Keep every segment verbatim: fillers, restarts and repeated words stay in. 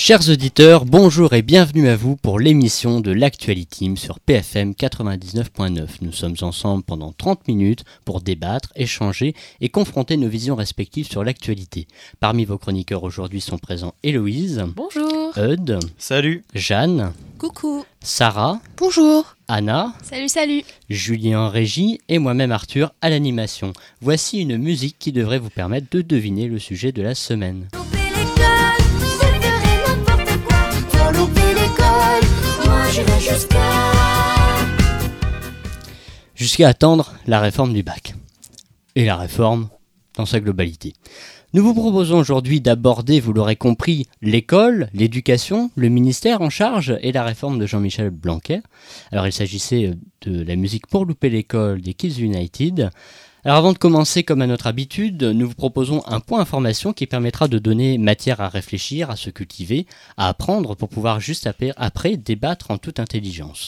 Chers auditeurs, bonjour et bienvenue à vous pour l'émission de l'Actuality sur P F M quatre-vingt-dix-neuf point neuf. Nous sommes ensemble pendant trente minutes pour débattre, échanger et confronter nos visions respectives sur l'actualité. Parmi vos chroniqueurs aujourd'hui sont présents Héloïse. Bonjour. Eudes. Salut. Jeanne. Coucou. Sarah. Bonjour. Anna. Salut, salut. Julien en régie et moi-même Arthur à l'animation. Voici une musique qui devrait vous permettre de deviner le sujet de la semaine. Jusqu'à attendre la réforme du bac. Et la réforme dans sa globalité. Nous vous proposons aujourd'hui d'aborder, vous l'aurez compris, l'école, l'éducation, le ministère en charge et la réforme de Jean-Michel Blanquer. Alors il s'agissait de la musique pour louper l'école des Kids United. Alors avant de commencer, comme à notre habitude, nous vous proposons un point information qui permettra de donner matière à réfléchir, à se cultiver, à apprendre pour pouvoir juste après, après débattre en toute intelligence.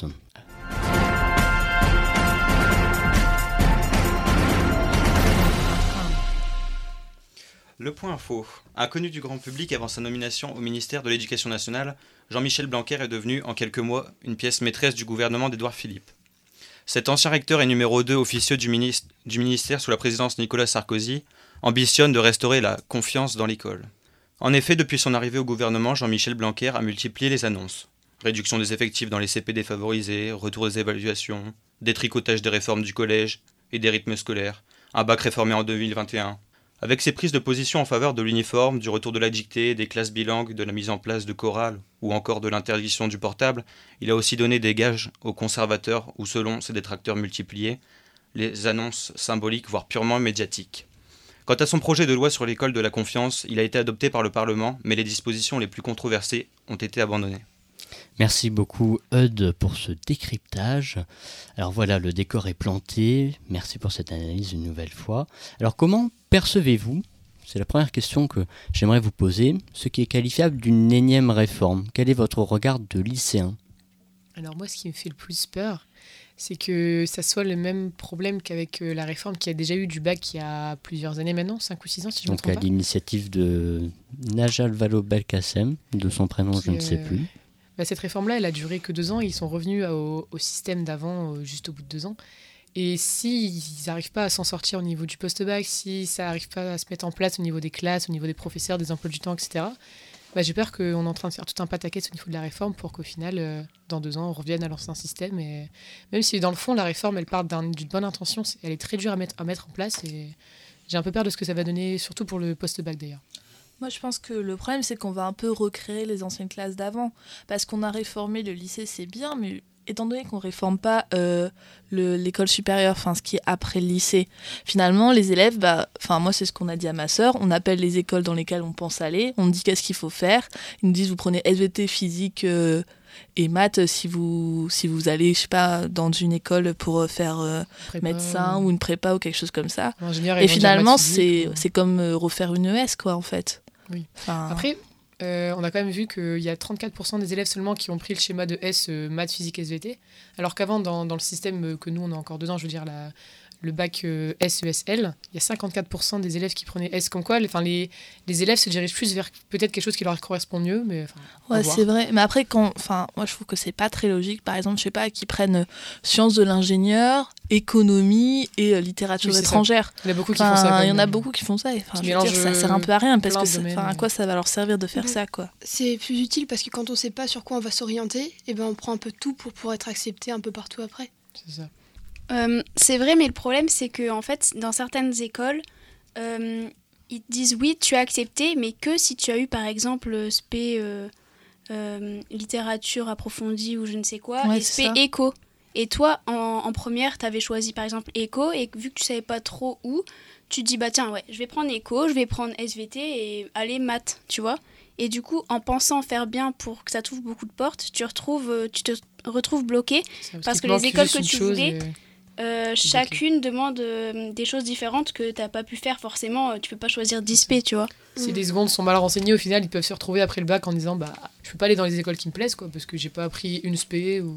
Le point info. Inconnu du grand public avant sa nomination au ministère de l'Éducation nationale, Jean-Michel Blanquer est devenu, en quelques mois, une pièce maîtresse du gouvernement d'Édouard Philippe. Cet ancien recteur et numéro deux officieux du, ministre, du ministère sous la présidence Nicolas Sarkozy ambitionne de restaurer la confiance dans l'école. En effet, depuis son arrivée au gouvernement, Jean-Michel Blanquer a multiplié les annonces. Réduction des effectifs dans les C P défavorisés, retour des évaluations, détricotage des réformes du collège et des rythmes scolaires, un bac réformé en deux mille vingt et un. Avec ses prises de position en faveur de l'uniforme, du retour de la dictée, des classes bilingues, de la mise en place de chorales ou encore de l'interdiction du portable, il a aussi donné des gages aux conservateurs ou, selon ses détracteurs multipliés, les annonces symboliques voire purement médiatiques. Quant à son projet de loi sur l'école de la confiance, il a été adopté par le Parlement, mais les dispositions les plus controversées ont été abandonnées. Merci beaucoup Eudes pour ce décryptage. Alors voilà, le décor est planté. Merci pour cette analyse une nouvelle fois. Alors comment percevez-vous, c'est la première question que j'aimerais vous poser, ce qui est qualifiable d'une énième réforme? Quel est votre regard de lycéen? Alors moi, ce qui me fait le plus peur, c'est que ça soit le même problème qu'avec la réforme qu'il y a déjà eu du bac il y a plusieurs années maintenant, cinq ou six ans si je ne me trompe pas. Donc à l'initiative de Najat Vallaud-Belkacem, de son prénom qui, je ne sais euh... plus. Bah, cette réforme-là, elle a duré que deux ans. Ils sont revenus au, au système d'avant, euh, juste au bout de deux ans. Et s'ils n'arrivent pas à s'en sortir au niveau du post-bac, si ça n'arrive pas à se mettre en place au niveau des classes, au niveau des professeurs, des emplois du temps, et cetera, bah, j'ai peur qu'on est en train de faire tout un pataquès au niveau de la réforme pour qu'au final, euh, dans deux ans, on revienne à l'ancien système. Et même si dans le fond, la réforme, elle part d'un, d'une bonne intention, elle est très dure à mettre, à mettre en place. Et j'ai un peu peur de ce que ça va donner, surtout pour le post-bac d'ailleurs. Moi, je pense que le problème, c'est qu'on va un peu recréer les anciennes classes d'avant. Parce qu'on a réformé le lycée, c'est bien, mais étant donné qu'on ne réforme pas euh, le, l'école supérieure, enfin ce qui est après le lycée, finalement, les élèves, bah, moi, c'est ce qu'on a dit à ma sœur, on appelle les écoles dans lesquelles on pense aller, on dit qu'est-ce qu'il faut faire. Ils nous disent, vous prenez S V T, physique euh, et maths si vous, si vous allez, je sais pas, dans une école pour faire euh, médecin ou une prépa ou quelque chose comme ça. Et finalement, c'est, c'est comme euh, refaire une E S, quoi, en fait. Oui. Enfin... Après, euh, on a quand même vu qu'il y a trente-quatre pour cent des élèves seulement qui ont pris le schéma de S, euh, maths, physique, S V T, alors qu'avant, dans, dans le système que nous, on est encore dedans, je veux dire, la, le bac euh, S E S L, il y a cinquante-quatre pour cent des élèves qui prenaient S comme quoi. Enfin, les, les élèves se dirigent plus vers peut-être quelque chose qui leur correspond mieux, mais enfin, ouais, c'est vrai. Mais après, quand, enfin, moi, je trouve que c'est pas très logique. Par exemple, je sais pas, qu'ils prennent sciences de l'ingénieur, économie et euh, littérature oui, étrangère. Il y en a beaucoup qui enfin, font ça. Il y en a beaucoup qui font ça. Enfin, je veux dire, ça sert un peu à rien parce que, enfin, à quoi ça va leur servir de faire mmh. ça, quoi. C'est plus utile parce que quand on sait pas sur quoi on va s'orienter, et ben on prend un peu tout pour pouvoir être accepté un peu partout après. C'est ça. Euh, c'est vrai, mais le problème, c'est que en fait, dans certaines écoles, euh, ils te disent oui, tu as accepté, mais que si tu as eu par exemple spé euh, euh, littérature approfondie ou je ne sais quoi, ouais, et spé éco. Et toi, en, en première, tu avais choisi par exemple éco, et vu que tu savais pas trop où, tu te dis bah tiens, ouais, je vais prendre éco, je vais prendre S V T et aller maths, tu vois. Et du coup, en pensant faire bien pour que ça t'ouvre beaucoup de portes, tu, retrouves, tu te retrouves bloqué parce, parce que les écoles que tu voulais. Et... Euh, chacune demande euh, des choses différentes que t'as pas pu faire forcément, euh, tu peux pas choisir dix P, tu vois. Si mmh. les secondes sont mal renseignées, au final ils peuvent se retrouver après le bac en disant bah je peux pas aller dans les écoles qui me plaisent quoi parce que j'ai pas appris une S P ou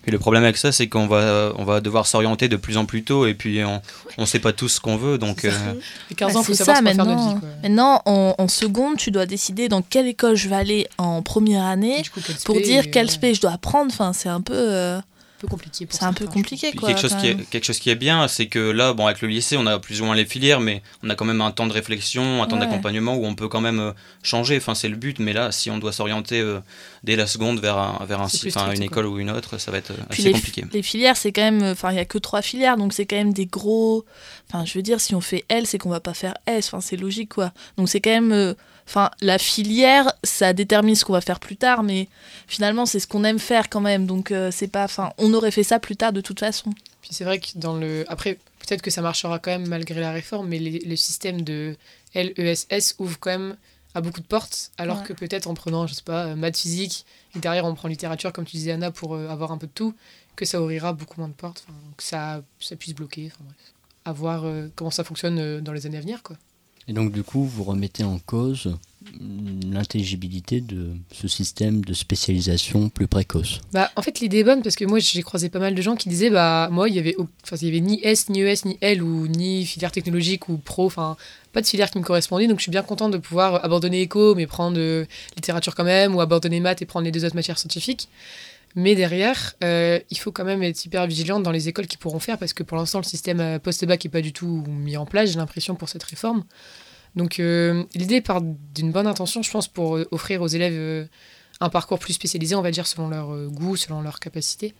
Et le problème avec ça, c'est qu'on va, on va devoir s'orienter de plus en plus tôt et puis on ne sait pas tous ce qu'on veut. Donc, euh... Et quinze Bah, ans, il faut c'est savoir ça, ce qu'on va faire de maintenant. notre vie. Quoi. Maintenant, en, en seconde, tu dois décider dans quelle école je vais aller en première année Du coup, quel pour spé, dire et, quel ouais, spé je dois apprendre. Enfin, c'est un peu, euh, un peu compliqué. Pour c'est un peu certains, je compliqué, Puis quoi. quelque, chose quand qui est, même. quelque chose qui est bien, c'est que là, bon, avec le lycée, on a plus ou moins les filières, mais on a quand même un temps de réflexion, un temps Ouais. d'accompagnement où on peut quand même euh, changer. Enfin, c'est le but, mais là, si on doit s'orienter euh, dès la seconde vers, un, vers un, C'est si- plus enfin, strict, une quoi. école ou une autre, ça va être euh, Puis assez les, compliqué. les filières, c'est quand même. Enfin, il n'y a que trois filières, donc c'est quand même des gros. Enfin, je veux dire, si on fait L, c'est qu'on va pas faire S. Enfin, c'est logique, quoi. Donc c'est quand même. euh, Enfin, la filière, ça détermine ce qu'on va faire plus tard, mais finalement, c'est ce qu'on aime faire quand même. Donc, euh, c'est pas. Enfin, on aurait fait ça plus tard de toute façon. Puis c'est vrai que dans le. Après, peut-être que ça marchera quand même malgré la réforme, mais les- le système de L E S S ouvre quand même à beaucoup de portes, alors Ouais. que peut-être en prenant, je sais pas, euh, maths physique, et derrière on prend littérature, comme tu disais Anna, pour euh, avoir un peu de tout, que ça ouvrira beaucoup moins de portes, enfin, que ça, ça puisse bloquer, enfin bref. À voir euh, comment ça fonctionne euh, dans les années à venir, quoi. Et donc du coup, vous remettez en cause mm, l'intelligibilité de ce système de spécialisation plus précoce. Bah, en fait, l'idée est bonne parce que moi, j'ai croisé pas mal de gens qui disaient, bah, moi, il y avait, au- enfin, il y avait ni S, ni E S, ni L, ou ni filière technologique ou pro, enfin, pas de filière qui me correspondait. Donc, je suis bien contente de pouvoir abandonner éco, mais prendre euh, littérature quand même, ou abandonner maths et prendre les deux autres matières scientifiques. Mais derrière, euh, il faut quand même être hyper vigilant dans les écoles qui pourront faire, parce que pour l'instant, le système euh, post-bac n'est pas du tout mis en place, j'ai l'impression, pour cette réforme. Donc, euh, l'idée part d'une bonne intention, je pense, pour euh, offrir aux élèves euh, un parcours plus spécialisé, on va dire, selon leur euh, goût, selon leur capacité.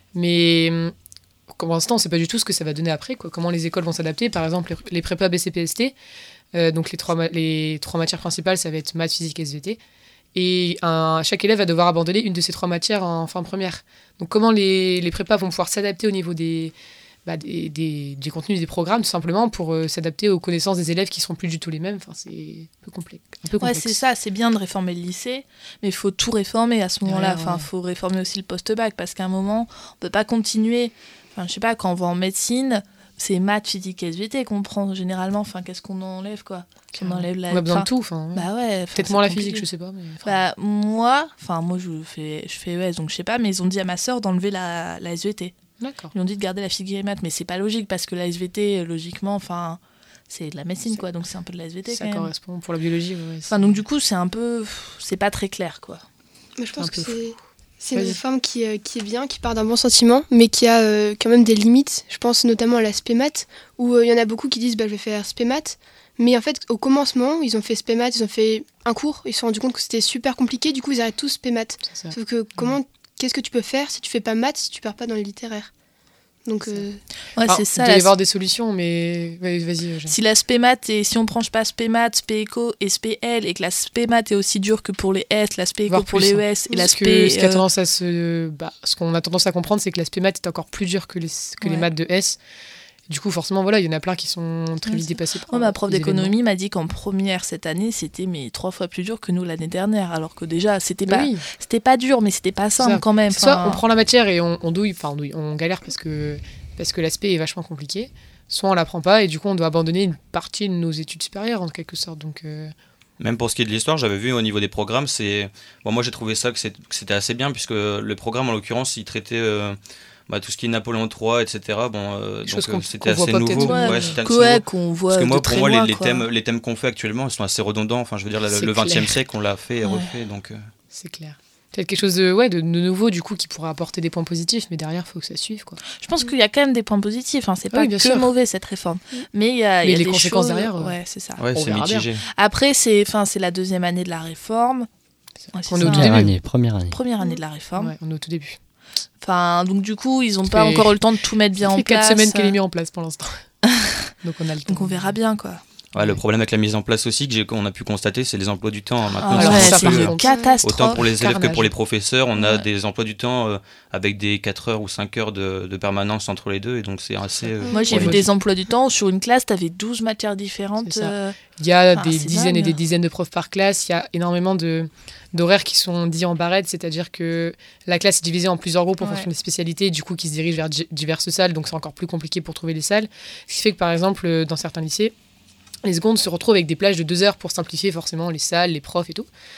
Mais euh, pour l'instant, on ne sait pas du tout ce que ça va donner après, quoi. Comment les écoles vont s'adapter. Par exemple, les, les prépas B C P S T, euh, donc les trois, ma- les trois matières principales, ça va être maths, physique, S V T. Et un, chaque élève va devoir abandonner une de ces trois matières en fin de première. Donc comment les, les prépas vont pouvoir s'adapter au niveau des, bah, des, des, des contenus des programmes, tout simplement, pour euh, s'adapter aux connaissances des élèves qui ne seront plus du tout les mêmes. Enfin, c'est un peu complexe. Un peu Ouais, complexe. c'est ça, c'est bien de réformer le lycée, mais il faut tout réformer à ce moment-là. Derrière, Enfin, ouais. faut réformer aussi le post-bac, parce qu'à un moment, on peut pas continuer. Enfin, je sais pas, quand on va en médecine, c'est maths, physique, S V T qu'on prend généralement. Enfin, qu'est-ce qu'on enlève, quoi? On enlève la. On a besoin enfin, de tout. Enfin, ouais. Bah ouais. enfin, Peut-être c'est moins la compliqué. physique, je sais pas. Mais, enfin, Bah, moi, enfin, moi, je fais, je fais E S, donc je sais pas, mais ils ont dit à ma sœur d'enlever la, la S V T. d'accord. Ils ont dit de garder la physique et les maths, mais c'est pas logique, parce que la S V T, logiquement, enfin, c'est de la médecine, C'est- quoi, donc c'est un peu de la S V T Ça quand même. correspond pour la biologie. Ouais, ouais, Enfin, donc du coup, c'est un peu. C'est pas très clair, quoi. Mais je pense Un que peu c'est c'est une Vas-y. réforme qui, euh, qui est bien, qui part d'un bon sentiment, mais qui a euh, quand même des limites. Je pense notamment à la spé-maths, où euh, il y en a beaucoup qui disent bah, je vais faire spé-maths. Mais en fait, au commencement, ils ont fait spé-maths, ils ont fait un cours, ils se sont rendus compte que c'était super compliqué, du coup, ils arrêtent tous spé-maths. c'est ça. Sauf que comment, qu'est-ce que tu peux faire si tu fais pas maths, si tu pars pas dans les littéraires? Donc, C'est ça. euh, Ouais, Enfin, c'est ça. Il doit y la- avoir des solutions, mais ouais, vas-y. Eugène. Si la spé-maths, et si on branche pas spé-maths, spé-éco et spé-L, et que la spé-maths est aussi dure que pour les S, la spé-éco Voire pour plus, les hein. E S, et la Parce que spé. ce, qui a euh, tendance à se, bah, ce qu'on a tendance à comprendre, c'est que l'aspect maths est encore plus dur que les, que les Ouais. maths de S. Du coup, forcément, voilà, il y en a plein qui sont très Ouais, vite c'est- dépassés. par Moi, ma prof les événements. d'économie m'a dit qu'en première cette année, c'était mais trois fois plus dur que nous l'année dernière, alors que déjà, c'était Bah pas, oui, c'était pas dur, mais c'était pas simple ça. quand même. soit Enfin, on prend la matière et on, on douille, enfin on douille, on galère parce que, parce que l'aspect est vachement compliqué, soit on la prend pas et du coup on doit abandonner une partie de nos études supérieures en quelque sorte. Donc, euh, Même pour ce qui est de l'histoire, j'avais vu au niveau des programmes, c'est bon, moi j'ai trouvé ça que c'est- que c'était assez bien puisque le programme en l'occurrence il traitait euh, bah, tout ce qui est Napoléon trois, et cetera. Bon, euh, Des choses donc euh, qu'on- c'était qu'on voit assez pas nouveau. peut-être, ouais, Ouais, c'était assez que, ouais, nouveau. qu'on voit Parce que moi, de pour très moi, loin, les, les quoi. thèmes, les thèmes qu'on fait actuellement, ils sont assez redondants. Enfin, je veux dire, la- C'est le vingtième clair. siècle, on l'a fait et Ouais. refait. Donc, euh, c'est clair. Peut-être quelque chose de, ouais, de, de nouveau du coup qui pourra apporter des points positifs, mais derrière il faut que ça suive quoi. Je pense qu'il y a quand même des points positifs, hein. C'est Ah pas oui, bien que sûr. mauvais cette réforme. Mais il y a, Mais il y a les des conséquences choses- derrière, euh, Ouais, c'est ça. ouais, On c'est verra bien. mitigé. Après, c'est, enfin, c'est la deuxième année de la réforme. Ouais, c'est On est ça, au tout hein. Première début. année, première année. Première année de la réforme. Ouais, on est au tout début. Enfin, donc du coup, ils n'ont Ça pas fait- encore eu le temps de tout mettre bien Ça en fait place. quatre semaines qu'elle est mise en place pour l'instant. Donc on a le temps. Donc on verra bien, quoi. Ouais, le problème avec la mise en place aussi que j'ai- qu'on a pu constater, c'est les emplois du temps. Ah Maintenant, alors ouais, ça, c'est par une contre, catastrophe. autant pour les élèves que carnage. pour les professeurs, on a Ouais. des emplois du temps euh, avec des quatre heures ou cinq heures de, de permanence entre les deux. Et donc, c'est assez. euh, Moi, j'ai vu problématique. des emplois du temps. Sur une classe, tu avais douze matières différentes. C'est ça. euh, Il y a Ah, des c'est dizaines et dingue. des dizaines de profs par classe. Il y a énormément de, d'horaires qui sont dits en barrettes, c'est-à-dire que la classe est divisée en plusieurs groupes en Ouais. fonction des spécialités, du coup qui se dirigent vers di- diverses salles, donc c'est encore plus compliqué pour trouver les salles. Ce qui fait que par exemple, euh, dans certains lycées, les secondes se retrouvent avec des plages de deux heures pour simplifier forcément les salles, les profs et tout.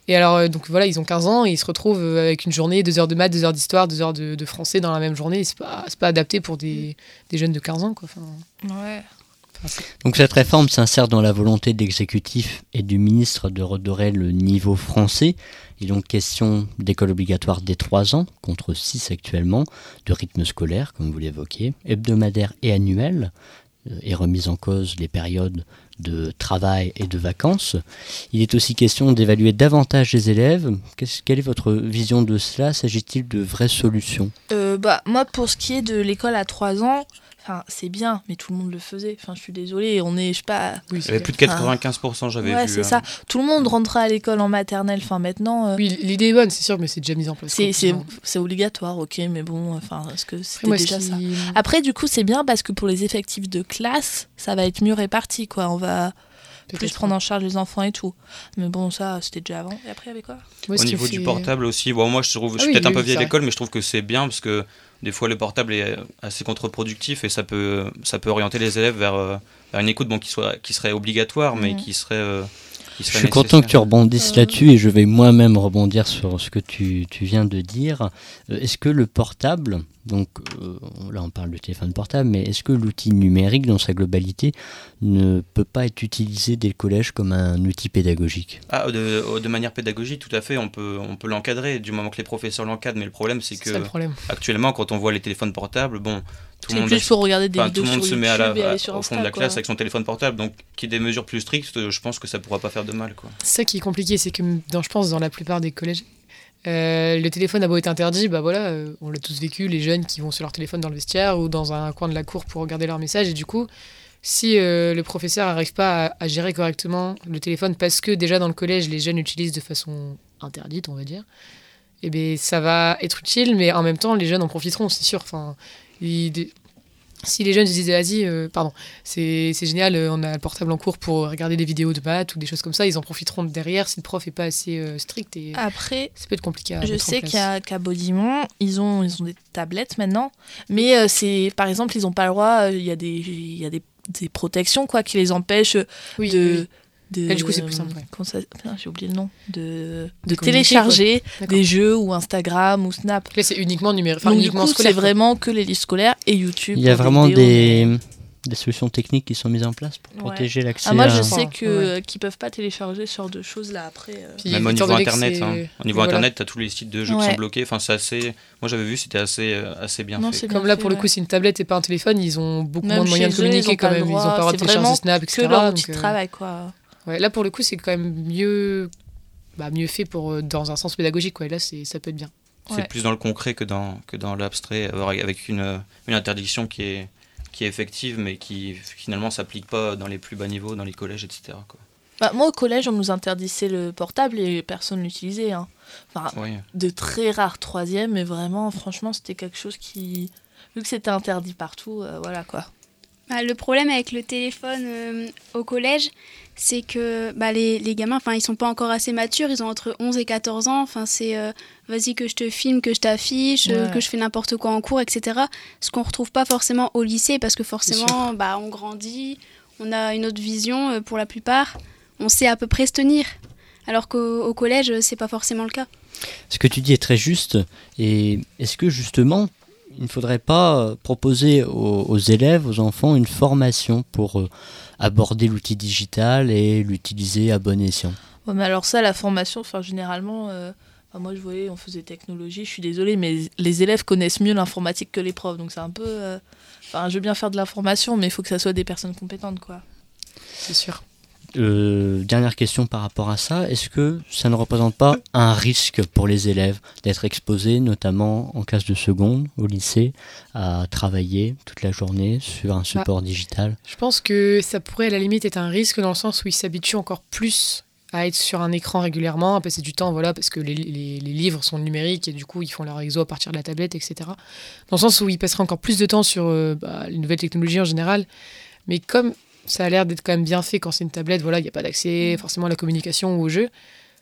Et alors, euh, donc voilà, ils ont quinze ans et ils se retrouvent euh, avec une journée, deux heures de maths, deux heures d'histoire, deux heures de, de français dans la même journée. Et c'est pas, c'est pas adapté pour des, des jeunes de quinze ans, quoi. Enfin, Ouais. enfin, c'est- Donc cette réforme s'insère dans la volonté de l'exécutif et du ministre de redorer le niveau français. Il est donc question d'école obligatoire dès trois ans, contre six actuellement, de rythme scolaire, comme vous l'évoquiez, hebdomadaire et annuel, euh, et remise en cause les périodes de travail et de vacances. Il est aussi question d'évaluer davantage les élèves. Qu'est-ce- quelle est votre vision de cela? S'agit-il de vraies solutions? Euh, bah, moi, pour ce qui est de l'école à trois ans, enfin, c'est bien, mais tout le monde le faisait. Enfin, je suis désolée, on est, je sais pas. oui, Il y c'est avait plus de quatre-vingt-quinze pour cent, j'avais Ouais, vu. c'est euh, ça. Tout le monde rentrait à l'école en maternelle. Enfin, maintenant, euh, Oui, l'idée est bonne, c'est sûr, mais c'est déjà mis en place. c'est, quoi. c'est, Enfin, c'est obligatoire, ok, mais bon, enfin, est-ce que après, c'était moi, ce déjà qui- ça? Après, du coup, c'est bien parce que pour les effectifs de classe, ça va être mieux réparti, quoi. On va plus Peut-être, prendre en charge les enfants et tout. Mais bon, ça, c'était déjà avant. Et après, il y avait quoi? moi, ce Au qui niveau me du fait- portable aussi, bon, moi je trouve, je Ah suis oui, peut-être un oui, peu oui, vieille c'est d'école, mais je trouve que c'est bien parce que des fois le portable est assez contre-productif et ça peut, ça peut orienter les élèves vers, euh, vers une écoute bon, qui, soit, qui serait obligatoire, mais Mhm. qui serait, euh, qui Je serait suis content que tu nécessaire. rebondisses Euh. là-dessus et je vais moi-même rebondir sur ce que tu, tu viens de dire. Euh, Est-ce que le portable, donc euh, là on parle du téléphone portable, mais est-ce que l'outil numérique dans sa globalité ne peut pas être utilisé dès le collège comme un outil pédagogique? Ah, de, de manière pédagogique, tout à fait, on peut, on peut l'encadrer du moment que les professeurs l'encadrent, mais le problème c'est C'est que ça le problème. actuellement quand on voit les téléphones portables, bon, tout C'est le monde, plus pour regarder des enfin, tout vidéos le monde sur se YouTube met à la, et aller sur au Insta, fond de la quoi. classe avec son téléphone portable, donc qu'il y ait des mesures plus strictes, je pense que ça pourra pas faire de mal, quoi. C'est ça qui est compliqué, c'est que dans, je pense dans la plupart des collèges, euh, le téléphone a beau être interdit, bah voilà, euh, on l'a tous vécu, les jeunes qui vont sur leur téléphone dans le vestiaire ou dans un coin de la cour pour regarder leurs messages. Et du coup, si euh, le professeur n'arrive pas à, à gérer correctement le téléphone parce que déjà dans le collège, les jeunes l'utilisent de façon interdite, on va dire, et ben ça va être utile, mais en même temps, les jeunes en profiteront, c'est sûr. Enfin, ils- des- si les jeunes se disent, vas-y, euh, pardon, c'est c'est génial, euh, on a le portable en cours pour regarder des vidéos de maths ou des choses comme ça, ils en profiteront derrière si le prof est pas assez euh, strict et Après, ça peut être compliqué à je mettre en sais place. qu'à, qu'à Baudimont, ils ont, ils ont des tablettes maintenant, mais euh, c'est, par exemple, ils n'ont pas le droit, euh, il y a, des, il y a des, des protections quoi, qui les empêchent Oui, de... oui. de Là, du coup, c'est plus simple, ouais. comment ça- putain, j'ai oublié le nom. De, de, De communiquer, télécharger D'accord. des jeux ou Instagram ou Snap. Là, c'est uniquement numérique, enfin Donc, du uniquement coup, scolaire. c'est vraiment que les livres scolaires et YouTube. Il y a pour vraiment vidéos, des, mais- des solutions techniques qui sont mises en place pour Ouais. protéger l'accès Ah, moi, à... je à- sais Ouais. que, qu'ils peuvent pas télécharger ce genre de choses là après. euh. Puis, Même au étant niveau donné que internet, c'est- hein. Au niveau voilà. internet, t'as tous les sites de jeux qui Ouais. sont bloqués. Enfin, c'est assez. Moi, j'avais vu, c'était assez, euh, assez bien Non, fait. c'est Comme bien là, fait, pour le ouais. coup, c'est une tablette et pas un téléphone, ils ont beaucoup Même moins de moyens de chez eux, ils communiquer ont quand pas le même. Ils droit, ont pas le droit de c'est télécharger vraiment Snap, et que cetera. leur donc, outil de euh, travail quoi. ouais, là, pour le coup, c'est quand même mieux, bah, mieux fait pour, euh, dans un sens pédagogique. Quoi. Et là, c'est, ça peut être bien. C'est Ouais. plus dans le concret que dans, que dans l'abstrait, avoir- avec une, euh, une interdiction qui est, qui est effective, mais qui finalement s'applique pas dans les plus bas niveaux, dans les collèges, et cetera, quoi. Bah, moi au collège on nous interdisait le portable et personne l'utilisait. Hein. Enfin, Oui. de très rares troisième, mais vraiment franchement c'était quelque chose qui, vu que c'était interdit partout, euh, voilà quoi. Bah, le problème avec le téléphone euh, au collège, c'est que bah, les, les gamins, enfin, ils sont pas encore assez matures, ils ont entre onze et quatorze ans. Enfin, c'est euh, vas-y que je te filme, que je t'affiche, euh, Ouais. que je fais n'importe quoi en cours, et cetera. Ce qu'on retrouve pas forcément au lycée, parce que forcément, bah, on grandit, on a une autre vision euh, pour la plupart, on sait à peu près se tenir. Alors qu'au au collège, c'est pas forcément le cas. Ce que tu dis est très juste. Et est-ce que justement, il ne faudrait pas euh, proposer aux, aux élèves, aux enfants, une formation pour euh, aborder l'outil digital et l'utiliser à bon escient? Ouais, mais alors ça la formation, enfin généralement, euh, enfin, moi je voyais on faisait technologie, je suis désolée mais les élèves connaissent mieux l'informatique que les profs, donc c'est un peu, euh, enfin je veux bien faire de l'information mais il faut que ça soit des personnes compétentes quoi. C'est sûr. Euh, dernière question par rapport à ça, est-ce que ça ne représente pas un risque pour les élèves d'être exposés, notamment en classe de seconde, au lycée, à travailler toute la journée sur un support digital? Je pense que ça pourrait à la limite être un risque dans le sens où ils s'habituent encore plus à être sur un écran régulièrement, à passer du temps, voilà, parce que les, les, les livres sont numériques et du coup ils font leur exo à partir de la tablette, et cetera. Dans le sens où ils passeraient encore plus de temps sur euh, bah, les nouvelles technologies en général, mais comme ça a l'air d'être quand même bien fait quand c'est une tablette, voilà, il n'y a pas d'accès forcément à la communication ou au jeu,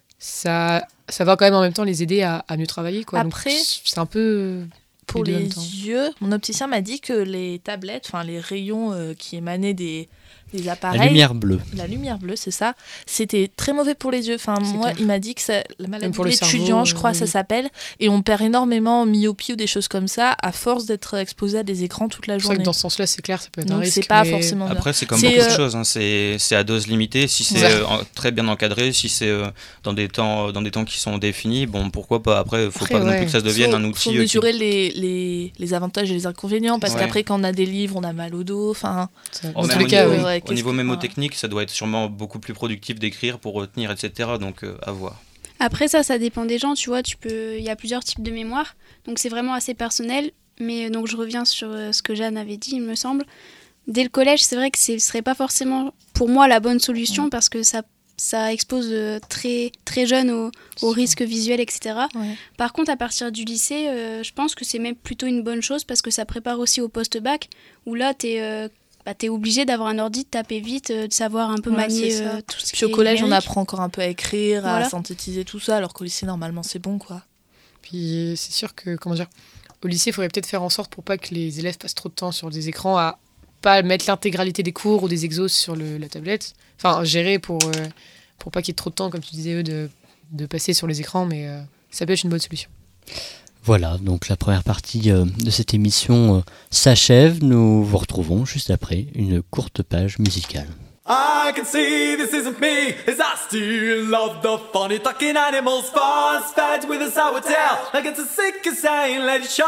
ça, ça va quand même en même temps les aider à, à mieux travailler, quoi. Donc, Après, c'est un peu... Pour les deux en les même temps. yeux, mon opticien m'a dit que les tablettes, enfin les rayons euh, qui émanaient des, les appareils. La lumière bleue. La lumière bleue, c'est ça. C'était très mauvais pour les yeux. Enfin, C'est moi, clair. il m'a dit que ça, la maladie pour de le l'étudiant, cerveau, je crois, euh, ça oui. s'appelle. Et on perd énormément en myopie ou des choses comme ça à force d'être exposé à des écrans toute la C'est vrai journée. que dans ce sens-là, c'est clair, ça peut être un Donc, risque. c'est pas mais- forcément bien. Après, c'est comme C'est, beaucoup euh, de choses, hein. c'est, c'est à dose limitée. Si c'est Ouais. euh, en- très bien encadré, si c'est euh, dans, des temps, dans des temps qui sont définis, bon, pourquoi pas. Après, il faut Après, pas non ouais. plus que ça devienne faut, un faut outil. euh, qui- mesurer les, les, les avantages et les inconvénients parce Ouais. qu'après quand on a des livres on a mal au dos, enfin Ça- Oh, Dans même tous les au cas, niveau, oui. ouais, au qu'est-ce niveau que- mémotechnique, ça doit être sûrement beaucoup plus productif d'écrire pour retenir, et cetera. Donc, euh, à voir. Après ça, ça dépend des gens, tu vois, tu peux... il y a plusieurs types de mémoire, donc c'est vraiment assez personnel, mais euh, donc je reviens sur euh, ce que Jeanne avait dit, il me semble. Dès le collège, c'est vrai que ce serait pas forcément, pour moi, la bonne solution, Ouais. parce que ça, ça expose euh, très, très jeune au, au risque visuel, et cetera. Ouais. Par contre, à partir du lycée, euh, je pense que c'est même plutôt une bonne chose, parce que ça prépare aussi au post-bac, où là, t'es... euh, bah, t'es obligé d'avoir un ordi, de taper vite, euh, de savoir un peu Ouais, manier c'est ça. euh, tout ce Puis qui au est collège on numérique. apprend encore un peu à écrire, à Voilà. synthétiser tout ça, alors qu'au lycée normalement c'est bon quoi. Puis c'est sûr que, comment dire, au lycée, il faudrait peut-être faire en sorte pour pas que les élèves passent trop de temps sur des écrans à pas mettre l'intégralité des cours ou des exos sur le- la tablette. Enfin, gérer pour, euh, pour pas qu'il y ait trop de temps, comme tu disais, eux, de, de passer sur les écrans, mais euh, ça peut être une bonne solution. Voilà, donc la première partie euh, de cette émission euh, s'achève. Nous vous retrouvons juste après une courte page musicale. I can see this isn't me, as I still love the funny talking animals, force fed with a sour tail, like it's a sick insane, let it show.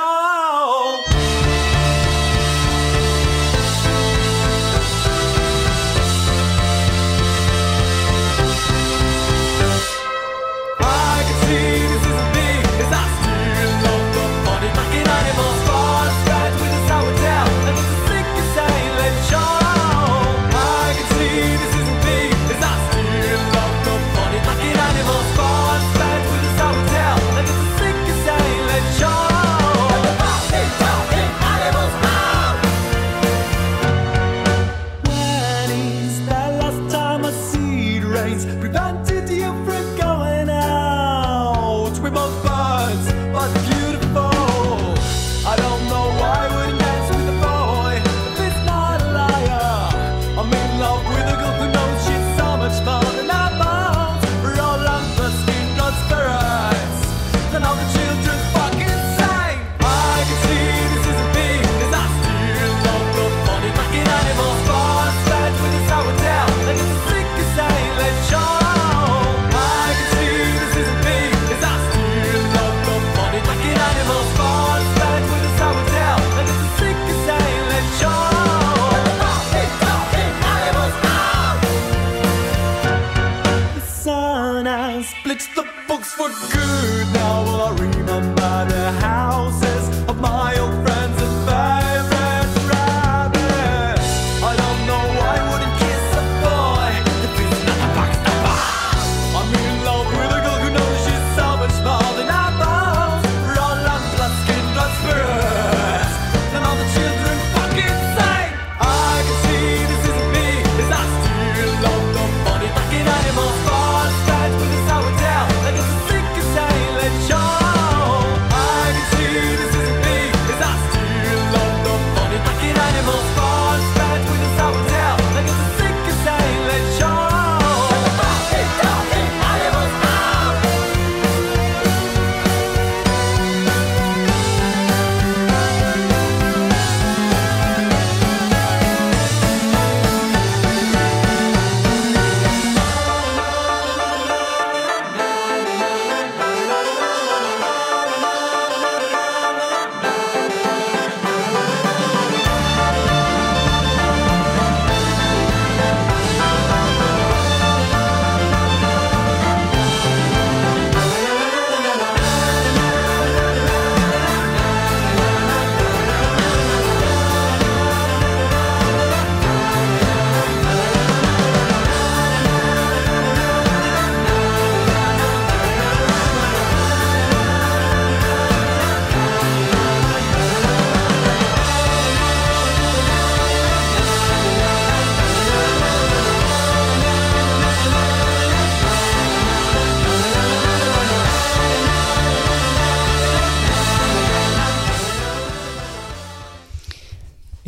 I can see this isn't me, as I still love the funny talking animals, force fed with a sour tail, like it's a sick insane, let it show. I can see this isn't me, as I still love the funny talking animals, force fed with a sour tail, like it's a sick insane, let it show.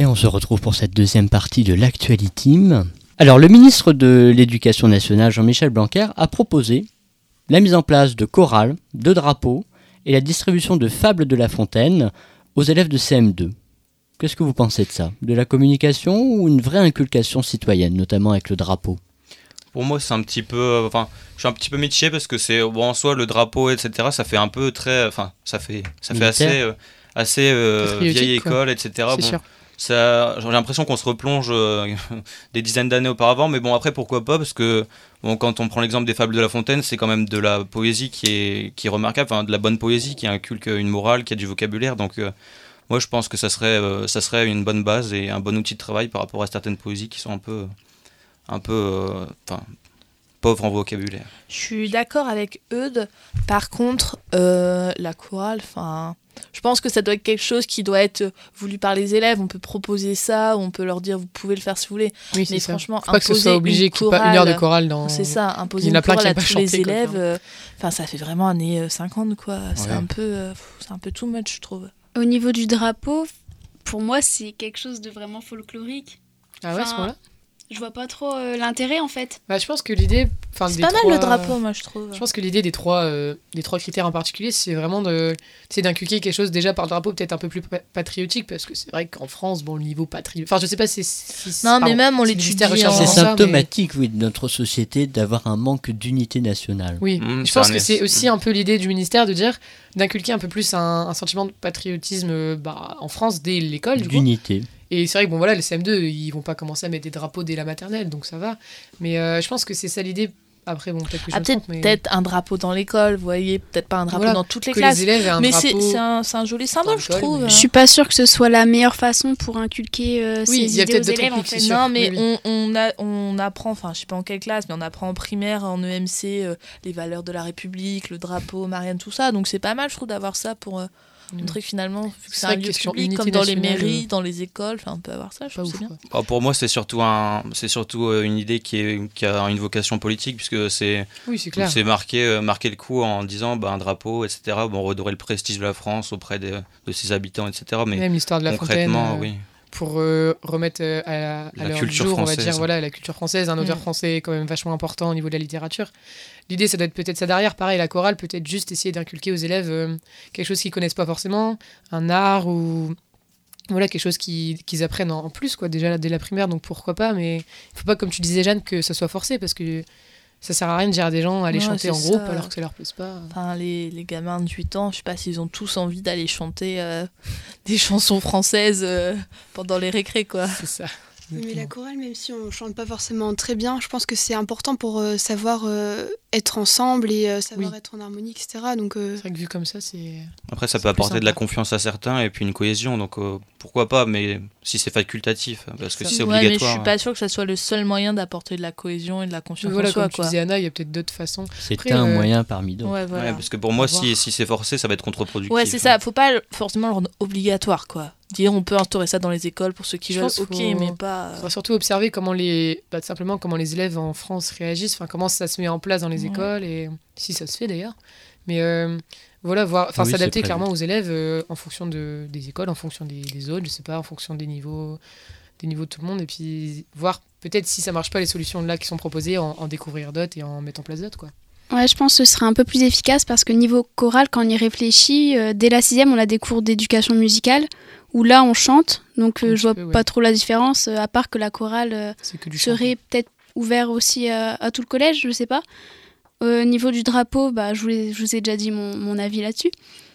Et on se retrouve pour cette deuxième partie de l'Actualitime. Alors, le ministre de l'Éducation nationale, Jean-Michel Blanquer, a proposé la mise en place de chorales, de drapeaux et la distribution de fables de La Fontaine aux élèves de C M deux. Qu'est-ce que vous pensez de ça ? De la communication ou une vraie inculcation citoyenne, notamment avec le drapeau ? Pour moi, c'est un petit peu. euh, Enfin, je suis un petit peu mitigé parce que c'est. Bon, en soi, le drapeau, et cetera, ça fait un peu très. Enfin, ça fait, ça fait Militaire. assez. euh, assez euh, Patriotique, vieille quoi. école, et cetera. C'est Bon, sûr. ça, j'ai l'impression qu'on se replonge euh, des dizaines d'années auparavant, mais bon, après, pourquoi pas, parce que bon, quand on prend l'exemple des fables de La Fontaine, c'est quand même de la poésie qui est, qui est remarquable, enfin, de la bonne poésie qui inculque une morale, qui a du vocabulaire, donc euh, moi, je pense que ça serait, euh, ça serait une bonne base et un bon outil de travail par rapport à certaines poésies qui sont un peu, un peu, euh, enfin, pauvres en vocabulaire. Je suis d'accord avec Eudes. Par contre, euh, la chorale, enfin, je pense que ça doit être quelque chose qui doit être voulu par les élèves. On peut proposer ça, on peut leur dire vous pouvez le faire si vous voulez. Oui, c'est Mais ça. franchement, Faut pas que ce imposer soit obligé une qu'il y ait pas une heure de chorale dans. C'est ça, imposer Il y en a une plein qui chorale à aiment pas tous les chanter, quoi, élèves. clairement. euh, Enfin, ça fait vraiment années euh, cinquante, quoi. C'est Ouais. un peu, euh, pff, c'est un peu too much, je trouve. Au niveau du drapeau, pour moi, c'est quelque chose de vraiment folklorique. Ah ouais, à ce Enfin, moment-là. Je vois pas trop euh, l'intérêt en fait. Bah, je pense que l'idée. enfin, C'est des pas mal trois- le drapeau, moi, je trouve. Je pense que l'idée des trois, euh, des trois critères en particulier, c'est vraiment de, c'est d'inculquer quelque chose déjà par le drapeau peut-être un peu plus pa- patriotique, parce que c'est vrai qu'en France, bon, le niveau patriotique. Enfin, je sais pas si. si Non, mais pardon, même on si le l'étudie ministère en- recherche C'est vraiment ça, mais- symptomatique, oui, de notre société d'avoir un manque d'unité nationale. Oui, Mmh, je c'est pense un que es- c'est aussi un peu l'idée du ministère de dire d'inculquer un peu plus un, un sentiment de patriotisme euh, bah, en France dès l'école, du coup. D'unité. Et c'est vrai que bon voilà, les C M deux, ils vont pas commencer à mettre des drapeaux dès la maternelle, donc ça va. Mais euh, je pense que c'est ça l'idée. Après, bon, peut-être que je Ah, me peut-être trompe, mais peut-être un drapeau dans l'école, vous voyez, peut-être pas un drapeau Voilà, dans toutes les que classes. les élèves aient un Mais c'est drapeau. c'est un, c'est un joli symbole, je l'école, trouve. mais- Je suis pas sûre que ce soit la meilleure façon pour inculquer euh, Oui, il ces y a idées peut-être aux d'autres élèves en techniques, fait. c'est sûr. Non, mais Oui, oui. On, on, a, on apprend, enfin, je sais pas en quelle classe, mais on apprend en primaire, en E M C, euh, les valeurs de la République, le drapeau, Marianne, tout ça. Donc c'est pas mal, je trouve, d'avoir ça pour euh, montrer que finalement, vu que C'est c'est vrai un que lieu question public, unité comme dans les nationale, mairies, euh, dans les écoles, enfin, on peut avoir ça, je Pas trouve ouf, que c'est bien. quoi. Bah, pour moi, c'est surtout, un, c'est surtout euh, une idée qui, est, qui a une vocation politique, puisque c'est, Oui, c'est clair. c'est marquer, euh, marquer le coup en disant bah, un drapeau, et cetera. Bon, redorer le prestige de la France auprès des- de ses habitants, et cetera. Mais Même l'histoire de la Fontaine. concrètement, euh, oui. Pour euh, remettre euh, à, à La l'heure du culture jour, on va française. dire, voilà, la culture française, un auteur Mm. français quand même vachement important au niveau de la littérature. L'idée, ça doit être peut-être ça derrière. Pareil, la chorale, peut-être juste essayer d'inculquer aux élèves euh, quelque chose qu'ils connaissent pas forcément, un art ou voilà, quelque chose qu'ils qu'ils apprennent en, en plus, quoi, déjà dès la primaire, donc pourquoi pas, mais il faut pas, comme tu disais, Jeanne, que ça soit forcé, parce que ça sert à rien de dire à des gens aller Ouais, chanter c'est en groupe ça. alors que ça leur plaise pas. Enfin, les, les gamins de huit ans, je sais pas s'ils ont tous envie d'aller chanter euh, des chansons françaises euh, pendant les récrés, quoi. C'est ça. Mais la chorale, même si on chante pas forcément très bien, je pense que c'est important pour euh, savoir euh, être ensemble et euh, savoir Oui. être en harmonie, et cetera. Donc, euh, C'est vrai que vu comme ça, c'est. Après, ça C'est peut plus apporter de la sympa. confiance à certains et puis une cohésion, donc euh, pourquoi pas, mais si c'est facultatif, parce que Ça. si c'est Ouais, mais je obligatoire. suis pas sûre que ça soit le seul moyen d'apporter de la cohésion et de la confiance Voilà, en soi, comme tu quoi. disais, Anna, il y a peut-être d'autres façons. C'est Après, un euh, moyen parmi d'autres. Ouais, voilà. Ouais, parce que pour moi, Faut si, voir. si c'est forcé, ça va être contre-productif. Ouais, c'est ça. Faut pas le- forcément le rendre obligatoire, quoi. Dire on peut instaurer ça dans les écoles pour ceux qui Je veulent, pense ok, faut- mais pas. Il faudra surtout observer comment les, bah, tout simplement comment les élèves en France réagissent, enfin comment ça se met en place dans les Ouais. écoles et si ça se fait d'ailleurs. Mais euh, voilà, voir, enfin Oui, c'est s'adapter prévu. clairement aux élèves euh, en fonction de, des écoles, en fonction des, des autres, je sais pas, en fonction des niveaux, des niveaux de tout le monde et puis voir peut-être si ça marche pas les solutions là qui sont proposées, en, en découvrir d'autres et en mettre en place d'autres quoi. Ouais, je pense que ce serait un peu plus efficace parce que niveau choral, quand on y réfléchit, euh, dès la sixième, on a des cours d'éducation musicale où là on chante, donc euh, Un je vois petit peu, ouais. pas trop la différence, euh, à part que la chorale euh, C'est que du chant. serait peut-être ouvert aussi à, à tout le collège, je sais pas. Au niveau du drapeau, bah, je, vous ai, je vous ai déjà dit mon, mon avis là-dessus.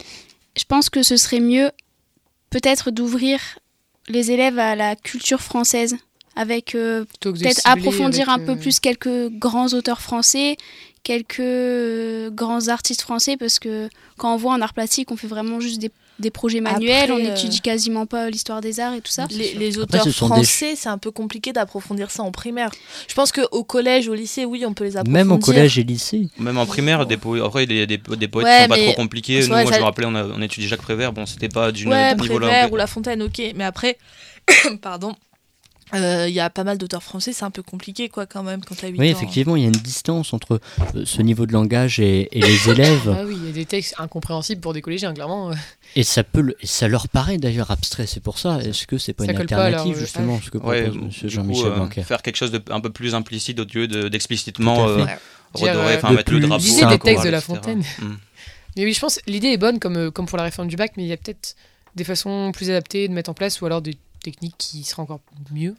Je pense que ce serait mieux peut-être d'ouvrir les élèves à la culture française, avec euh, Plutôt que de peut-être cibler approfondir avec, un peu euh, plus quelques grands auteurs français, quelques euh, grands artistes français, parce que quand on voit en art plastique, on fait vraiment juste des, des projets manuels, Après, on euh, n'étudie quasiment pas l'histoire des arts et tout ça. Les, les Après, auteurs ce sont des français, c'est un peu compliqué d'approfondir ça en primaire. Je pense qu'au collège, au lycée, oui, on peut les approfondir. Même au collège et lycée. Même en primaire, des po- après, il y a des, des poètes Ouais, qui sont pas mais- trop compliqués. c'est Nous, vrai, moi, ça- je me rappelais, on a, on a étudié Jacques Prévert, bon, c'était pas du Ouais, niveau-là. Prévert ou La Fontaine, ok. Mais après, pardon. Il y a pas mal d'auteurs français, c'est un peu compliqué quoi quand même quand t'as huit Oui, ans. effectivement, il y a une distance entre euh, ce niveau de langage et, et les élèves. Ah oui, il y a des textes incompréhensibles pour des collégiens, clairement. Et ça, peut le- et ça leur paraît d'ailleurs abstrait, c'est pour ça. Est-ce que c'est pas Ça une colle pas à leur, alternative euh, justement, âge. ce que Ouais, propose M. du Jean-Michel coup, euh, Blanquer? faire quelque chose de un peu plus implicite au lieu de- d'explicitement Tout à fait. euh, Ouais. redorer, Dire, enfin euh, mettre le le drapeau. plus Lisez des simple, textes de La et cetera. Fontaine. Mm. Mais oui, je pense l'idée est bonne comme, euh, comme pour la réforme du bac, mais il y a peut-être des façons plus adaptées de mettre en place ou alors des techniques qui seraient encore mieux.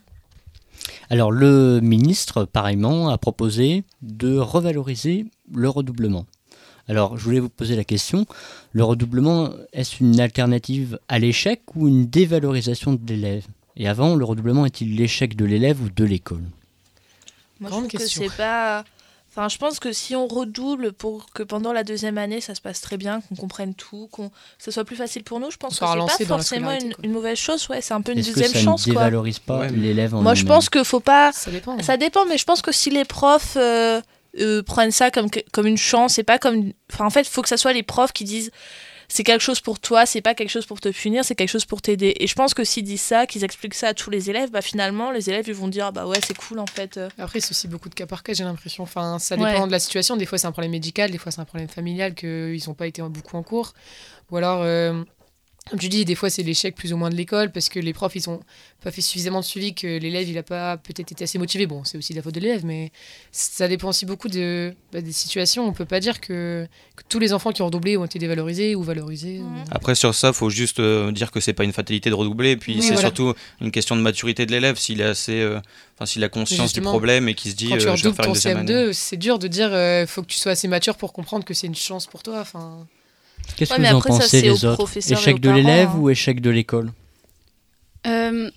Alors le ministre, pareillement, a proposé de revaloriser le redoublement. Alors je voulais vous poser la question, le redoublement, est-ce une alternative à l'échec ou une dévalorisation de l'élève? Et avant, le redoublement est-il l'échec de l'élève ou de l'école? Moi, Grande je trouve question. que c'est pas. Enfin, je pense que si on redouble pour que pendant la deuxième année ça se passe très bien, qu'on comprenne tout, qu'on... que ce soit plus facile pour nous, je pense Soit que relancé c'est pas dans la forcément scolarité, une, quoi. une mauvaise chose. Ouais, c'est un peu une Est-ce que deuxième ça chance ne quoi. dévalorise pas Ouais. l'élève en Moi, je lui-même? pense qu'il faut pas. Ça dépend. Ça dépend, mais je pense que si les profs euh, euh, prennent ça comme, que- comme une chance, c'est pas comme. Enfin, en fait, il faut que ça soit les profs qui disent c'est quelque chose pour toi, c'est pas quelque chose pour te punir, c'est quelque chose pour t'aider. Et je pense que s'ils disent ça, qu'ils expliquent ça à tous les élèves, bah finalement, les élèves ils vont dire ah bah ouais, c'est cool en fait. euh. Après, c'est aussi beaucoup de cas par cas, j'ai l'impression. Enfin, ça dépend Ouais. de la situation. Des fois, c'est un problème médical, des fois, c'est un problème familial, qu'ils n'ont pas été beaucoup en cours. Ou alors, euh, comme tu dis, des fois, c'est l'échec plus ou moins de l'école parce que les profs, ils ont pas fait suffisamment de suivi, que l'élève, il a pas peut-être été assez motivé. Bon, c'est aussi de la faute de l'élève, mais ça dépend aussi beaucoup de, bah, des situations. On peut pas dire que, que tous les enfants qui ont redoublé ont été dévalorisés ou valorisés. Ouais. ou- Après sur ça, faut juste euh, dire que c'est pas une fatalité de redoubler, et puis Oui, c'est voilà. surtout une question de maturité de l'élève, s'il est assez, euh, enfin s'il a conscience du justement, problème et qu'il se dit Quand tu euh, je vais redoubles faire une ton deuxième C M année. deux, c'est dur de dire euh, faut que tu sois assez mature pour comprendre que c'est une chance pour toi. Enfin, Qu'est-ce Ouais, que mais vous en après, ça, pensez c'est aux les autres? professeurs et Échec aux de parents, l'élève hein. ou échec de l'école? Euh,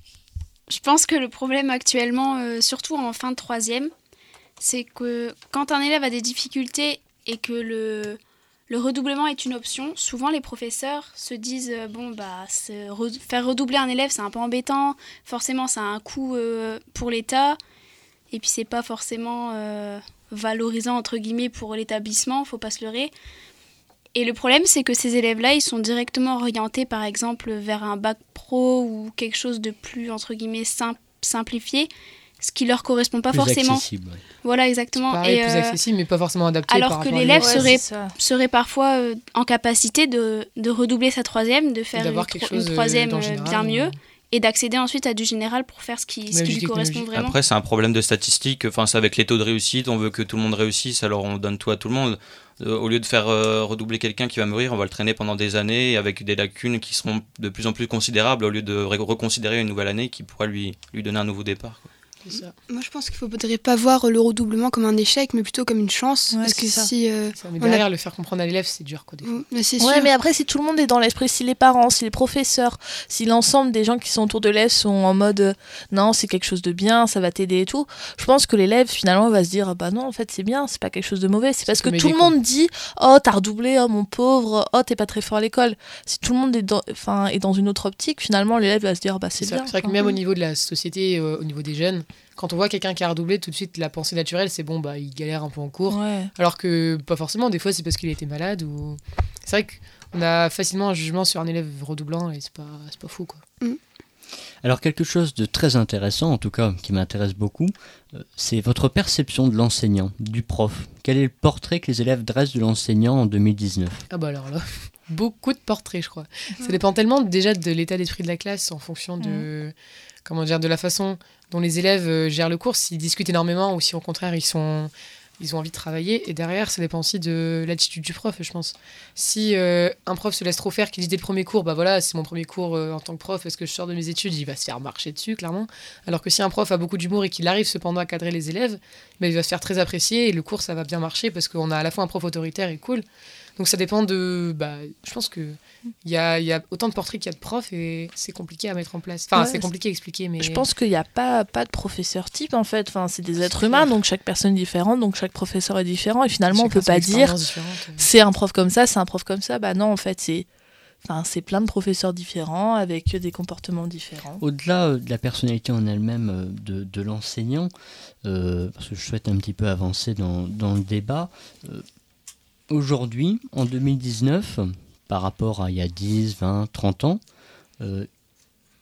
je pense que le problème actuellement, euh, surtout en fin de troisième, c'est que quand un élève a des difficultés et que le, le redoublement est une option, souvent les professeurs se disent euh, bon bah c'est re- faire redoubler un élève c'est un peu embêtant, forcément ça a un coût euh, pour l'État et puis c'est pas forcément euh, valorisant entre guillemets pour l'établissement, faut pas se leurrer. Et le problème, c'est que ces élèves-là, ils sont directement orientés, par exemple, vers un bac pro ou quelque chose de plus, entre guillemets, sim- simplifié, ce qui leur correspond pas Plus forcément. accessible, ouais. Voilà, exactement. pareil, Et plus euh, accessible, mais pas forcément adapté. alors par que rapport à l'élève l'élève. Ouais, serait- c'est ça. serait parfois euh, en capacité de, de redoubler sa troisième, de faire une, d'avoir tro- quelque une chose euh, troisième dans le euh, général, bien mieux, euh, et d'accéder ensuite à du général pour faire ce qui, ce Même qui lui technologique. correspond vraiment. Après, c'est un problème de statistiques. Enfin, c'est avec les taux de réussite. On veut que tout le monde réussisse, alors on donne tout à tout le monde. Euh, au lieu de faire euh, redoubler quelqu'un qui va mourir, on va le traîner pendant des années avec des lacunes qui seront de plus en plus considérables, au lieu de ré- reconsidérer une nouvelle année qui pourra lui, lui donner un nouveau départ, quoi. c'est ça. Moi, je pense qu'il ne faudrait pas voir le redoublement comme un échec, mais plutôt comme une chance. Ouais, parce c'est que ça. si. euh, Ça, mais On a- derrière, le faire comprendre à l'élève, c'est dur, quoi, des fois. mais c'est Ouais, sûr. mais après, si tout le monde est dans l'esprit, si les parents, si les professeurs, si l'ensemble des gens qui sont autour de l'élève sont en mode euh, non, c'est quelque chose de bien, ça va t'aider et tout, je pense que l'élève finalement va se dire ah bah non, en fait, c'est bien, c'est pas quelque chose de mauvais. C'est parce que comme tout aider, le quoi. monde dit oh, t'as redoublé, oh mon pauvre, oh, t'es pas très fort à l'école. Si tout le monde est dans, enfin, est dans une autre optique, finalement, l'élève va se dire bah c'est C'est ça. bien. C'est vrai que Enfin, même au niveau de la société, euh, au niveau des jeunes, quand on voit quelqu'un qui a redoublé, tout de suite, la pensée naturelle, c'est bon, bah, il galère un peu en cours. ouais. Alors que pas forcément, des fois, c'est parce qu'il a été malade ou. C'est vrai qu'on a facilement un jugement sur un élève redoublant et c'est pas, c'est pas fou, quoi. Alors quelque chose de très intéressant, en tout cas qui m'intéresse beaucoup, euh, c'est votre perception de l'enseignant, du prof. Quel est le portrait que les élèves dressent de l'enseignant en deux mille dix-neuf? Ah bah alors là, beaucoup de portraits, je crois. Ça dépend tellement déjà de l'état d'esprit de la classe en fonction de, comment dire, de la façon dont les élèves euh, gèrent le cours, s'ils discutent énormément ou si au contraire ils sont, ils ont envie de travailler. Et derrière, ça dépend aussi de l'attitude du prof, je pense. Si euh, un prof se laisse trop faire, qu'il dit dès le premier cours, bah voilà, c'est mon premier cours euh, en tant que prof, est-ce que je sors de mes études, il va se faire marcher dessus, clairement. Alors que si un prof a beaucoup d'humour et qu'il arrive cependant à cadrer les élèves, bah, il va se faire très apprécier et le cours, ça va bien marcher parce qu'on a à la fois un prof autoritaire et cool. Donc ça dépend de... Bah, je pense que il y a, il y a autant de portraits qu'il y a de profs et c'est compliqué à mettre en place. Enfin, Ouais, c'est compliqué à expliquer, mais... Je pense qu'il n'y a pas, pas de professeur type en fait. Enfin, c'est des C'est êtres clair. humains, donc chaque personne est différente, donc chaque professeur est différent. Et finalement, on chacun peut son pas dire expérience différente. c'est un prof comme ça, c'est un prof comme ça. Bah non, en fait, c'est enfin, c'est plein de professeurs différents avec des comportements différents. Au-delà euh, de la personnalité en elle-même euh, de, de l'enseignant, euh, parce que je souhaite un petit peu avancer dans, dans le débat, euh, aujourd'hui, en deux mille dix-neuf, par rapport à il y a dix, vingt, trente ans, euh,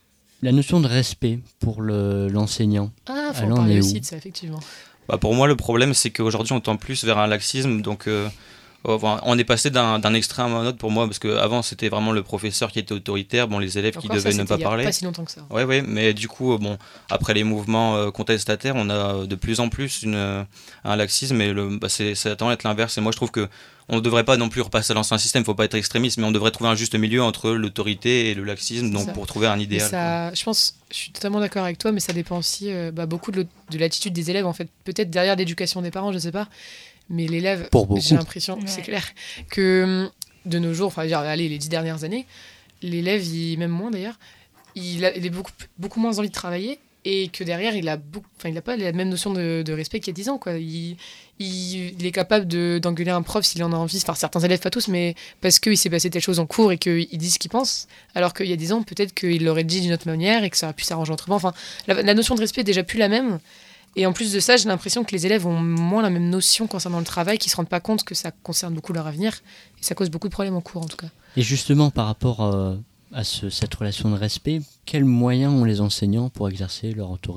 la notion de respect pour le, l'enseignant. Ah, faut Elle en en parler est aussi où de ça, effectivement. Bah, pour moi, le problème, c'est qu'aujourd'hui, on tend plus vers un laxisme. Donc, euh, euh, voilà, on est passé d'un, d'un extrême à un autre pour moi, parce qu'avant, c'était vraiment le professeur qui était autoritaire, bon, les élèves qui Encore ça, devaient ne c'était pas il y a parler. pas si longtemps que ça. Ouais, ouais, mais du coup, euh, bon, après les mouvements euh, contestataires, on a de plus en plus une, euh, un laxisme, et le, bah, c'est, ça tend à être l'inverse. Et moi, je trouve que on ne devrait pas non plus repasser à l'ancien système, il ne faut pas être extrémiste, mais on devrait trouver un juste milieu entre l'autorité et le laxisme, donc ça. pour trouver un Mais idéal. quoi. ça, je pense, je suis totalement d'accord avec toi, mais ça dépend aussi euh, bah, beaucoup de, l'au- de l'attitude des élèves, en fait. Peut-être derrière l'éducation des parents, je sais pas. Mais l'élève, Pour beaucoup. j'ai l'impression, Ouais. c'est clair, que hum, de nos jours, enfin, dire, allez, les dix dernières années, l'élève, il, même moins d'ailleurs, il, a, il est beaucoup, beaucoup moins envie de travailler et que derrière, il a beaucoup, enfin, il n'a pas la même notion de, de respect qu'il y a dix ans, quoi. Il, il, il est capable de, d'engueuler un prof s'il en a envie, enfin, certains élèves, pas tous, mais parce qu'il s'est passé telle chose en cours et qu'ils disent ce qu'ils pensent, alors qu'il y a dix ans, peut-être qu'il l'aurait dit d'une autre manière et que ça aurait pu s'arranger autrement. Enfin, la, la notion de respect est déjà plus la même. Et en plus de ça, j'ai l'impression que les élèves ont moins la même notion concernant le travail, qu'ils ne se rendent pas compte que ça concerne beaucoup leur avenir. Et ça cause beaucoup de problèmes en cours, en tout cas. Et justement, par rapport euh, à ce- cette relation de respect, quels moyens ont les enseignants pour exercer leur autorité ?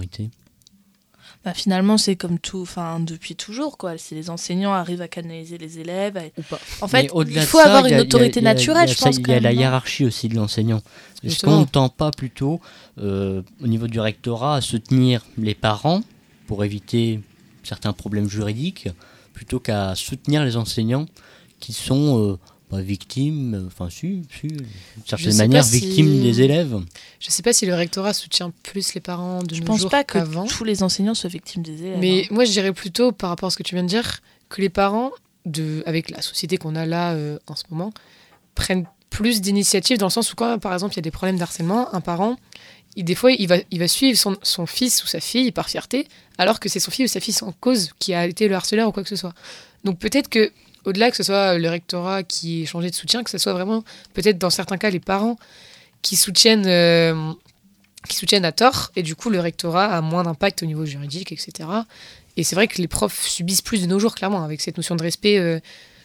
Bah, finalement, c'est comme tout, enfin, depuis toujours, quoi. Si les enseignants arrivent à canaliser les élèves, à- Ou pas. en fait, Mais au-delà il de faut ça, avoir il y une a- autorité il y a- naturelle, il y a je ça, pense. Il y quand a même, la non hiérarchie aussi de l'enseignant. Est-ce Justement. qu'on ne tend pas plutôt, euh, au niveau du rectorat, à soutenir les parents pour éviter certains problèmes juridiques, plutôt qu'à soutenir les enseignants qui sont euh, bah, victimes, euh, enfin, si, si, d'une Je certaine sais manière, pas si- victimes des élèves. Je ne sais pas si le rectorat soutient plus les parents de Je nos pense jours pas que qu'avant. tous les enseignants soient victimes des élèves. Mais hein. moi, je dirais plutôt, par rapport à ce que tu viens de dire, que les parents, de, avec la société qu'on a là euh, en ce moment, prennent plus d'initiatives dans le sens où quand, par exemple, il y a des problèmes d'harcèlement, un parent, il, des fois, il va, il va suivre son, son fils ou sa fille par fierté, alors que c'est son fils ou sa fille en cause qui a été le harceleur ou quoi que ce soit. Donc peut-être que, au-delà que ce soit le rectorat qui ait changé de soutien, que ce soit vraiment, peut-être dans certains cas, les parents qui soutiennent... euh, qui soutiennent à tort, et du coup le rectorat a moins d'impact au niveau juridique, et cetera. Et c'est vrai que les profs subissent plus de nos jours, clairement, avec cette notion de respect euh,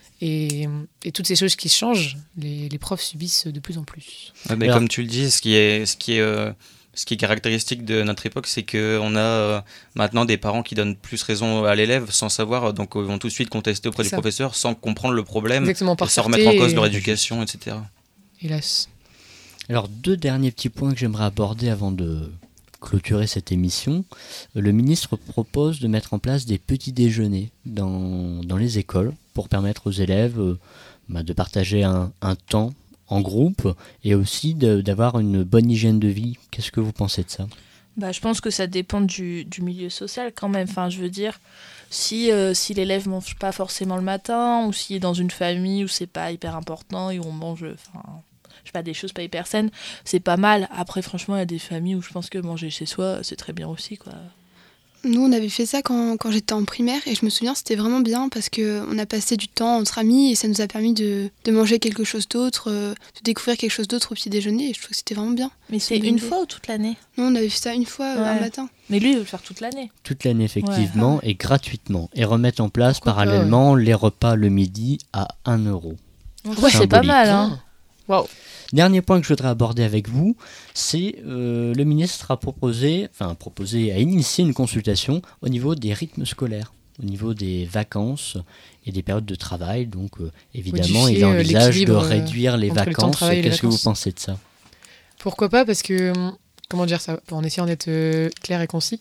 et, et toutes ces choses qui changent, les, les profs subissent de plus en plus. Ouais, mais Alors- comme tu le dis, ce qui est, ce qui est, euh, ce qui est caractéristique de notre époque, c'est qu'on a euh, maintenant des parents qui donnent plus raison à l'élève sans savoir, euh, donc euh, vont tout de suite contester auprès C'est du ça. professeur sans comprendre le problème Exactement, et par sans fierté remettre en cause et- leur éducation, et cetera. Hélas. Alors, deux derniers petits points que j'aimerais aborder avant de clôturer cette émission. Le ministre propose de mettre en place des petits déjeuners dans, dans les écoles pour permettre aux élèves euh, bah, de partager un, un temps en groupe et aussi de- d'avoir une bonne hygiène de vie. Qu'est-ce que vous pensez de ça ? Bah, je pense que ça dépend du, du milieu social quand même. Enfin, je veux dire, si, euh, si l'élève mange pas forcément le matin, ou s'il est dans une famille où c'est pas hyper important et où on mange, enfin, je sais pas, des choses pas hyper saines, c'est pas mal. Après, franchement, il y a des familles où je pense que manger chez soi, c'est très bien aussi, quoi. Nous, on avait fait ça quand, quand j'étais en primaire et je me souviens, c'était vraiment bien parce qu'on a passé du temps entre amis et ça nous a permis de, de manger quelque chose d'autre, euh, de découvrir quelque chose d'autre au petit déjeuner et je trouve que c'était vraiment bien. Mais c'est une une idée. fois ou toute l'année? Nous, on avait fait ça une fois euh, un Ouais. matin. Mais lui, il veut le faire toute l'année. Toute l'année, effectivement, et gratuitement. Et remettre en place Pourquoi pas, parallèlement les repas le midi à un euro. Donc, ouais, c'est pas Symbolique. mal, hein. Waouh. Dernier point que je voudrais aborder avec vous, c'est euh, le ministre a proposé, enfin proposé, a initié une consultation au niveau des rythmes scolaires, au niveau des vacances et des périodes de travail. Donc euh, évidemment, il Modifier, euh, envisage de l'équilibre, euh, réduire les entre le temps de vacances. travail et les Qu'est-ce que vous vacances. pensez de ça ? Pourquoi pas? Parce que, hum, comment dire ça, en essayant d'être euh, clair et concis,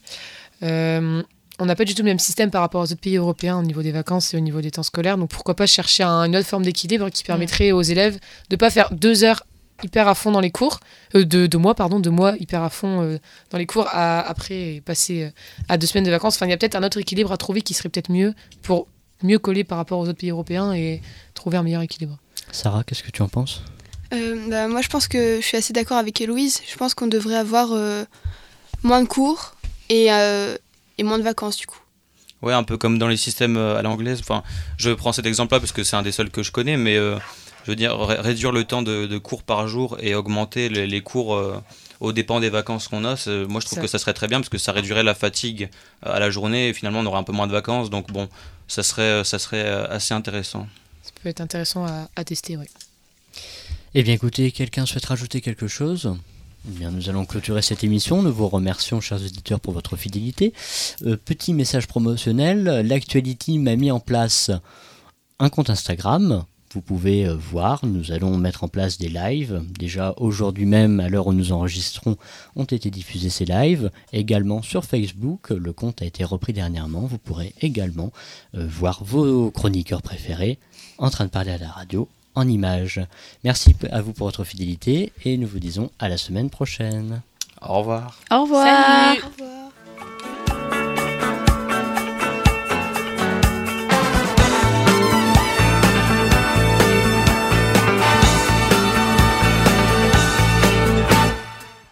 euh, on n'a pas du tout le même système par rapport aux autres pays européens au niveau des vacances et au niveau des temps scolaires. Donc pourquoi pas chercher un- une autre forme d'équilibre qui permettrait aux élèves de ne pas faire deux heures hyper à fond dans les cours, euh, de, de mois, pardon, deux mois hyper à fond euh, dans les cours, à, après passer euh, à deux semaines de vacances. Enfin, il y a peut-être un autre équilibre à trouver qui serait peut-être mieux pour mieux coller par rapport aux autres pays européens et trouver un meilleur équilibre. Sarah, qu'est-ce que tu en penses ? Euh, bah, moi, je pense que je suis assez d'accord avec Héloïse. Je pense qu'on devrait avoir euh, moins de cours et, euh, et moins de vacances du coup. Ouais, un peu comme dans les systèmes euh, à l'anglaise. Enfin, je prends cet exemple-là parce que c'est un des seuls que je connais, mais euh, je veux dire, ré- réduire le temps de, de cours par jour et augmenter les, les cours euh, aux dépens des vacances qu'on a, c'est- moi je trouve Ça. que ça serait très bien parce que ça réduirait la fatigue euh, à la journée et finalement on aurait un peu moins de vacances. Donc bon, ça serait, ça serait euh, assez intéressant. Ça peut être intéressant à, à tester, oui. Eh bien écoutez, quelqu'un souhaite rajouter quelque chose ? Eh bien, nous allons clôturer cette émission. Nous vous remercions, chers auditeurs, pour votre fidélité. Euh, petit message promotionnel, l'Actuality m'a mis en place un compte Instagram. Vous pouvez euh, voir, nous allons mettre en place des lives. Déjà aujourd'hui même, à l'heure où nous enregistrons, ont été diffusés ces lives. Également sur Facebook, le compte a été repris dernièrement. Vous pourrez également euh, voir vos chroniqueurs préférés en train de parler à la radio en images. Merci à vous pour votre fidélité et nous vous disons à la semaine prochaine. Au revoir. Au revoir. Salut.